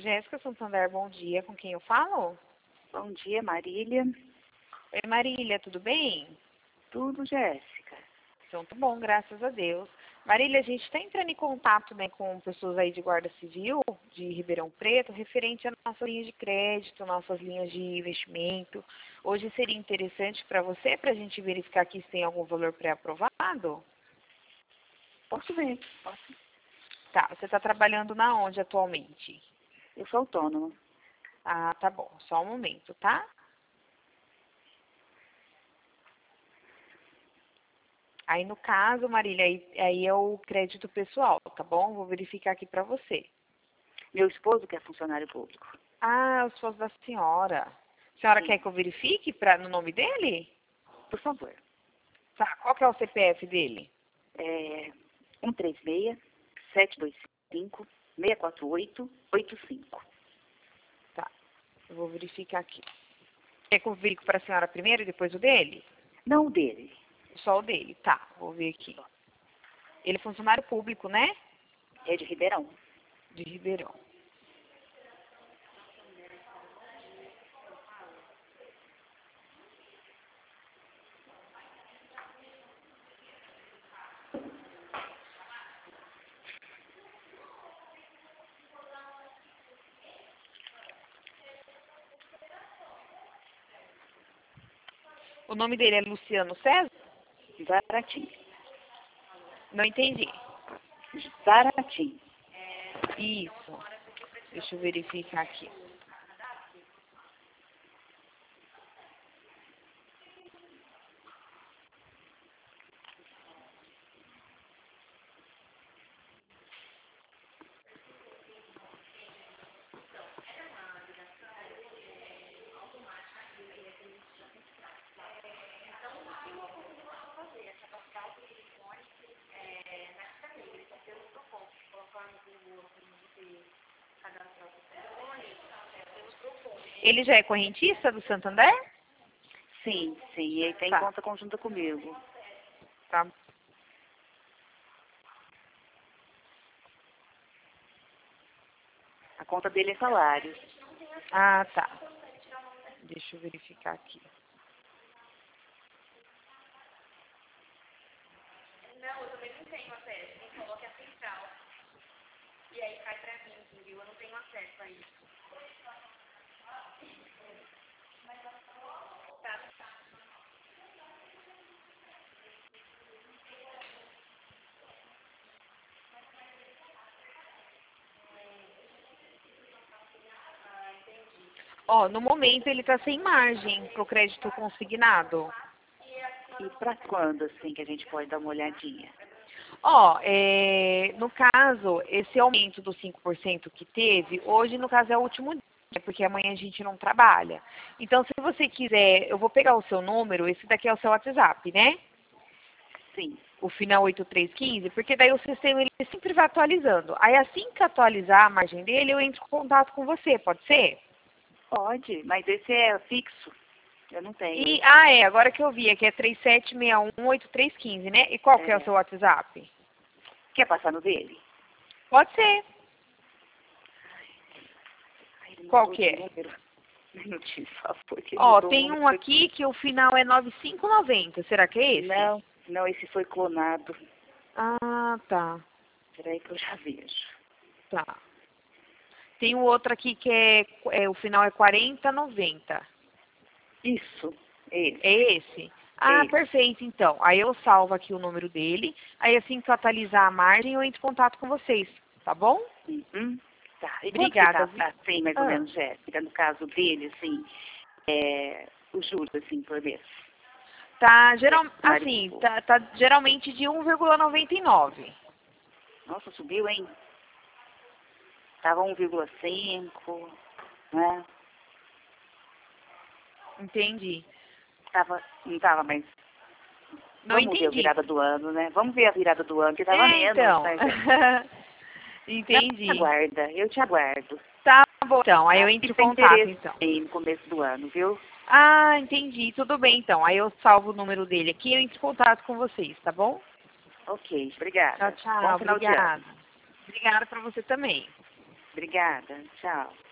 Jéssica Santander, bom dia. Com quem eu falo? Bom dia, Marília. Oi, Marília, tudo bem? Tudo, Jéssica. Então, tá bom, graças a Deus. Marília, a gente está entrando em contato, né, com pessoas aí de Guarda Civil, de Ribeirão Preto, referente à nossa linha de crédito, nossas linhas de investimento. Hoje seria interessante para você, para a gente verificar aqui se tem algum valor pré-aprovado? Posso ver, posso. Tá, você está trabalhando na onde atualmente? Eu sou autônoma. Ah, tá bom, só um momento, tá? Aí, no caso, Marília, aí é o crédito pessoal, tá bom? Vou verificar aqui para você. Meu esposo que é funcionário público. Ah, o esposo da senhora. A senhora Sim. quer que eu verifique no nome dele? Por favor. Tá, qual que é o CPF dele? É 136-725-648-85. Tá, eu vou verificar aqui. Quer que eu verifique para a senhora primeiro e depois o dele? Não o dele. Só o dele, tá, vou ver aqui. Ele é funcionário público, né? É de Ribeirão. De Ribeirão. O nome dele é Luciano César? Zaratim. Não entendi. Zaratim. Isso. Deixa eu verificar aqui. Ele já é correntista do Santander? Sim, sim. Ele tem Tá. conta conjunta comigo. Tá. A conta dele é salário. Ah, tá. Deixa eu verificar aqui. Não, eu também não tenho acesso. Quem coloca é a central. E aí cai pra mim, entendeu? Eu não tenho acesso a isso. Ó, no momento ele está sem margem para o crédito consignado. E pra quando, assim, que a gente pode dar uma olhadinha? Ó, no caso, esse aumento dos 5% que teve, hoje, no caso, é o último dia, porque amanhã a gente não trabalha. Então, se você quiser, eu vou pegar o seu número, esse daqui é o seu WhatsApp, né? Sim. O final 8315, porque daí o sistema ele sempre vai atualizando. Aí, assim que atualizar a margem dele, eu entro em contato com você, pode ser? Pode, mas esse é fixo. Eu não tenho. Agora que eu vi, aqui é 37618315, né? E qual que é o seu WhatsApp? Quer passar no dele? Pode ser. Ai, ele Qual mudou que de é? número. Um minutinho, só porque ele Ó, mudou o tem um número. aqui que o final é 9590. Será que é esse? Não, não, esse foi clonado. Ah, tá. Peraí que eu já vejo. Tá. Tem um outro aqui que o final é 4090. Isso, esse. É esse? Ah, Esse. perfeito, então. Aí eu salvo aqui o número dele. Aí assim que eu atualizar a margem, eu entro em contato com vocês. Tá bom? Uhum. Tá. E Obrigada. quanto que tá assim, mais ou menos, Jéssica, no caso dele, assim, o juros, assim, por mês? Tá, Mário, tá geralmente de 1,99. nossa, subiu, hein? Tava 1,5, né? Entendi. Não tava, mas Não vamos ver a entendi. virada do ano, né? Vamos ver a virada do ano, que tava menos, Então. né, Jéssica? Entendi. Eu te aguardo. Tá bom, então. Aí eu Tá? entro em Tem contato, interesse então. aí no começo do ano, viu? Ah, entendi. Tudo bem, então. Aí eu salvo o número dele aqui e eu entro em contato com vocês, tá bom? Ok, obrigada. Tchau, tchau. Bom final de Obrigada. ano. Obrigada pra você também. Obrigada. Tchau.